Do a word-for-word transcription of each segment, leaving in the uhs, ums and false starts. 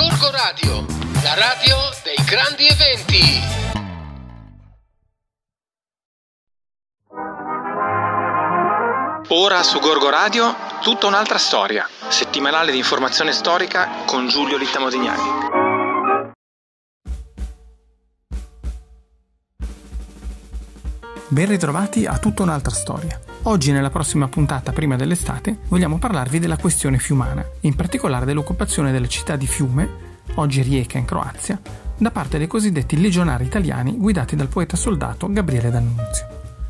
Gorgo Radio, la radio dei grandi eventi. Ora su Gorgo Radio, tutta un'altra storia. Settimanale di informazione storica con Giulio Litta Modignani. Ben ritrovati a tutta un'altra storia. Oggi, nella prossima puntata prima dell'estate, vogliamo parlarvi della questione fiumana, in particolare dell'occupazione della città di Fiume, oggi Rijeka in Croazia, da parte dei cosiddetti legionari italiani guidati dal poeta soldato Gabriele D'Annunzio.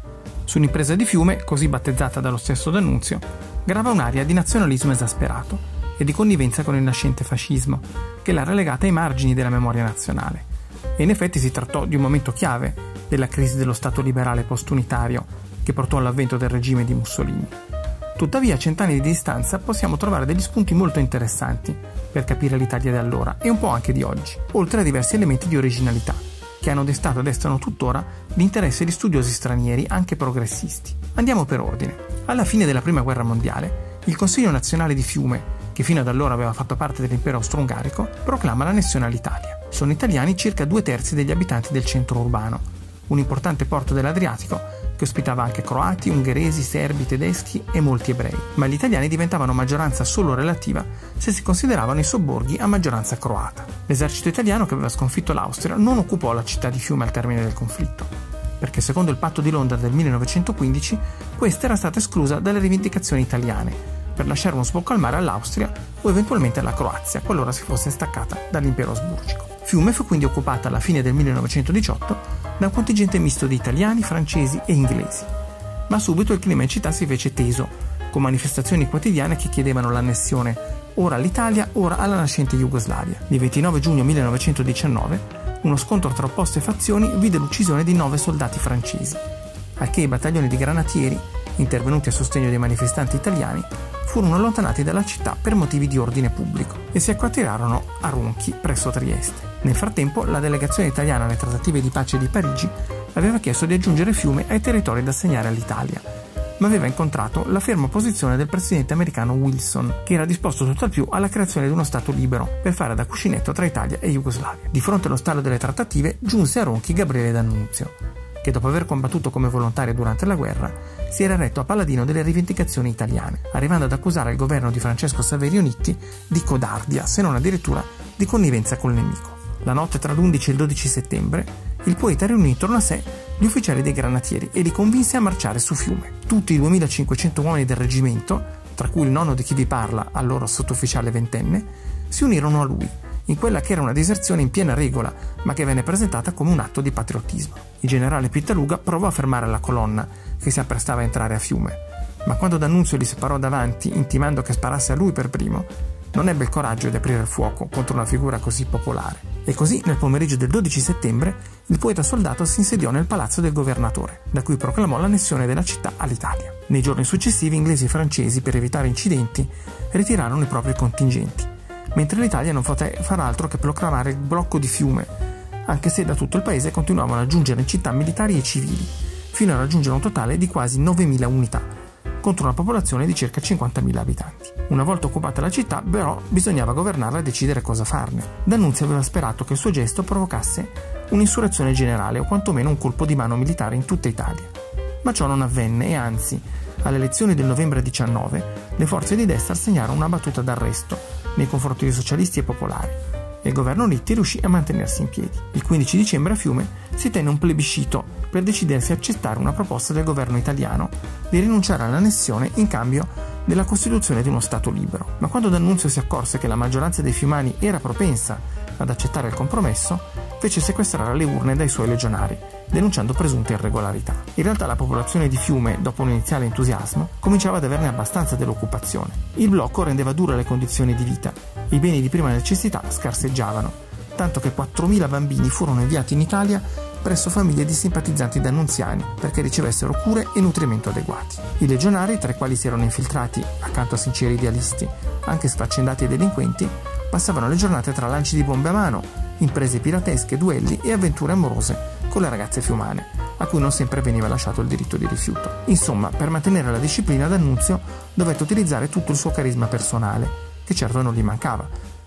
Su un'impresa di Fiume, così battezzata dallo stesso D'Annunzio, grava un'aria di nazionalismo esasperato e di connivenza con il nascente fascismo, che l'ha relegata ai margini della memoria nazionale. E in effetti si trattò di un momento chiave della crisi dello Stato liberale post-unitario che portò all'avvento del regime di Mussolini. Tuttavia, a cent'anni di distanza possiamo trovare degli spunti molto interessanti per capire l'Italia di allora e un po' anche di oggi, oltre a diversi elementi di originalità che hanno destato e destano tuttora l'interesse di studiosi stranieri anche progressisti. Andiamo per ordine. Alla fine della Prima Guerra Mondiale, il Consiglio Nazionale di Fiume, che fino ad allora aveva fatto parte dell'impero austro-ungarico, proclama l'annessione all'Italia. Sono italiani circa due terzi degli abitanti del centro urbano, un importante porto dell'Adriatico che ospitava anche croati, ungheresi, serbi, tedeschi e molti ebrei. Ma gli italiani diventavano maggioranza solo relativa se si consideravano i sobborghi a maggioranza croata. L'esercito italiano, che aveva sconfitto l'Austria, non occupò la città di Fiume al termine del conflitto, perché secondo il patto di Londra del millenovecentoquindici questa era stata esclusa dalle rivendicazioni italiane, per lasciare uno sbocco al mare all'Austria o eventualmente alla Croazia, qualora si fosse staccata dall'impero asburgico. Fiume fu quindi occupata alla fine del millenovecentodiciotto da un contingente misto di italiani, francesi e inglesi. Ma subito il clima in città si fece teso, con manifestazioni quotidiane che chiedevano l'annessione ora all'Italia, ora alla nascente Jugoslavia. Il ventinove giugno millenovecentodiciannove uno scontro tra opposte fazioni vide l'uccisione di nove soldati francesi, al che i battaglioni di granatieri, intervenuti a sostegno dei manifestanti italiani, furono allontanati dalla città per motivi di ordine pubblico e si acquartierarono a Ronchi, presso Trieste. Nel frattempo, la delegazione italiana alle trattative di pace di Parigi aveva chiesto di aggiungere Fiume ai territori da assegnare all'Italia, ma aveva incontrato la ferma opposizione del presidente americano Wilson, che era disposto tutt'al più alla creazione di uno Stato libero per fare da cuscinetto tra Italia e Jugoslavia. Di fronte allo stallo delle trattative giunse a Ronchi Gabriele D'Annunzio, che dopo aver combattuto come volontario durante la guerra si era eretto a paladino delle rivendicazioni italiane, arrivando ad accusare il governo di Francesco Saverio Nitti di codardia, se non addirittura di connivenza col nemico. La notte tra l'undici e il dodici settembre, il poeta riunì intorno a sé gli ufficiali dei granatieri e li convinse a marciare su Fiume. Tutti i duemilacinquecento uomini del reggimento, tra cui il nonno di chi vi parla, allora sottufficiale ventenne, si unirono a lui, in quella che era una diserzione in piena regola, ma che venne presentata come un atto di patriottismo. Il generale Pittaluga provò a fermare la colonna, che si apprestava a entrare a Fiume, ma quando D'Annunzio gli si parò davanti, intimando che sparasse a lui per primo, non ebbe il coraggio di aprire il fuoco contro una figura così popolare. E così, nel pomeriggio del dodici settembre, il poeta soldato si insediò nel palazzo del governatore, da cui proclamò l'annessione della città all'Italia. Nei giorni successivi, inglesi e francesi, per evitare incidenti, ritirarono i propri contingenti, mentre l'Italia non poté far altro che proclamare il blocco di Fiume, anche se da tutto il paese continuavano a giungere in città militari e civili, fino a raggiungere un totale di quasi novemila unità, contro una popolazione di circa cinquantamila abitanti. Una volta occupata la città, però, bisognava governarla e decidere cosa farne. D'Annunzio aveva sperato che il suo gesto provocasse un'insurrezione generale o quantomeno un colpo di mano militare in tutta Italia. Ma ciò non avvenne e anzi, alle elezioni del novembre diciannove, le forze di destra segnarono una battuta d'arresto nei confronti dei socialisti e popolari e il governo Nitti riuscì a mantenersi in piedi. Il quindici dicembre a Fiume si tenne un plebiscito per decidersi se accettare una proposta del governo italiano di rinunciare all'annessione in cambio della costituzione di uno Stato libero. Ma quando D'Annunzio si accorse che la maggioranza dei fiumani era propensa ad accettare il compromesso, fece sequestrare le urne dai suoi legionari, denunciando presunte irregolarità. In realtà la popolazione di Fiume, dopo un iniziale entusiasmo, cominciava ad averne abbastanza dell'occupazione. Il blocco rendeva dure le condizioni di vita, i beni di prima necessità scarseggiavano, tanto che quattromila bambini furono inviati in Italia presso famiglie di simpatizzanti d'annunziani perché ricevessero cure e nutrimento adeguati. I legionari, tra i quali si erano infiltrati, accanto a sinceri idealisti, anche sfaccendati e delinquenti, passavano le giornate tra lanci di bombe a mano, imprese piratesche, duelli e avventure amorose con le ragazze fiumane, a cui non sempre veniva lasciato il diritto di rifiuto. Insomma, per mantenere la disciplina D'Annunzio dovette utilizzare tutto il suo carisma personale, che certo non gli mancava,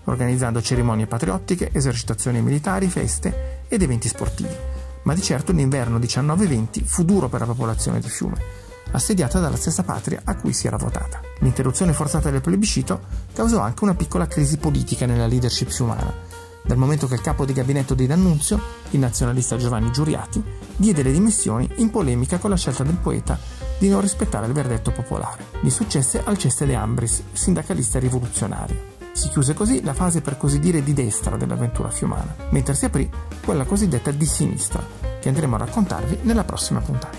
organizzando cerimonie patriottiche, esercitazioni militari, feste ed eventi sportivi. Ma di certo l'inverno diciannove venti fu duro per la popolazione di Fiume, assediata dalla stessa patria a cui si era votata. L'interruzione forzata del plebiscito causò anche una piccola crisi politica nella leadership fiumana, dal momento che il capo di gabinetto di D'Annunzio, il nazionalista Giovanni Giuriati, diede le dimissioni in polemica con la scelta del poeta di non rispettare il verdetto popolare. Gli successe Alceste De Ambris, sindacalista rivoluzionario. Si chiuse così la fase per così dire di destra dell'avventura fiumana, mentre si aprì quella cosiddetta di sinistra, che andremo a raccontarvi nella prossima puntata.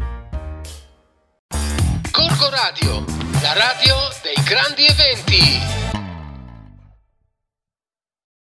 Gorgo Radio, la radio dei grandi eventi.